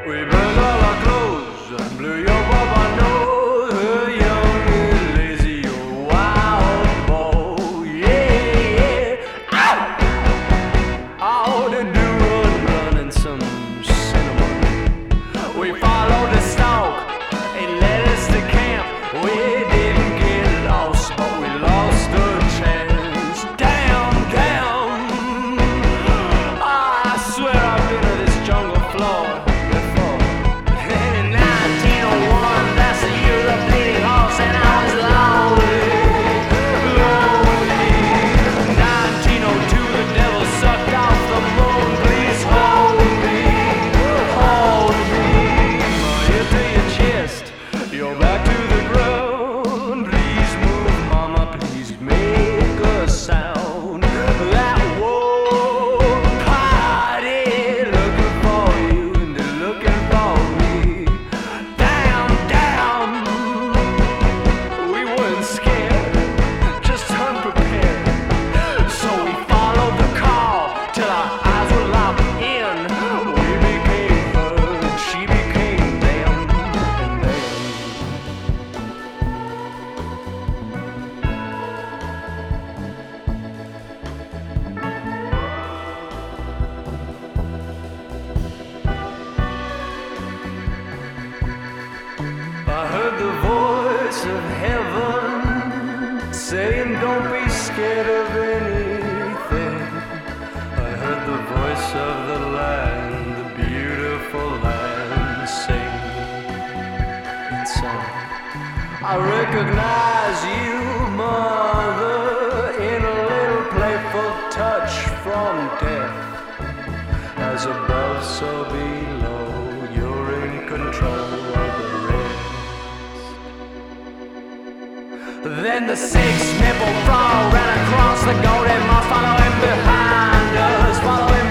We burned all our clothes, blew your baba nose, young and lazy, you wild boy, yeah, yeah. All to do run and some cinnamon. We followed the stalk, it led us to camp. We didn't get lost, but we lost a chance. Down, down. I swear I've been to this jungle floor before. In 1901, that's the year of the bleeding horse, and I was lonely, lonely. 1902, the devil sucked off the moon. Please hold me, hold me. My ear to your chest, your back to the ground. Please move, mama, please make a sound. That war party looking for you and they're looking for me. Down, down. We weren't scared, just unprepared. So we followed the call till our eyes were locked in. We became her and she became them, and then I heard the voice of heaven saying, don't be scared of anything. I heard the voice of the land, the beautiful land, sing inside. I recognize you, mother, in a little playful touch from death. As above, so below, you're in control of the rest. Then the six nipple frog ran across the golden moss, following behind us, following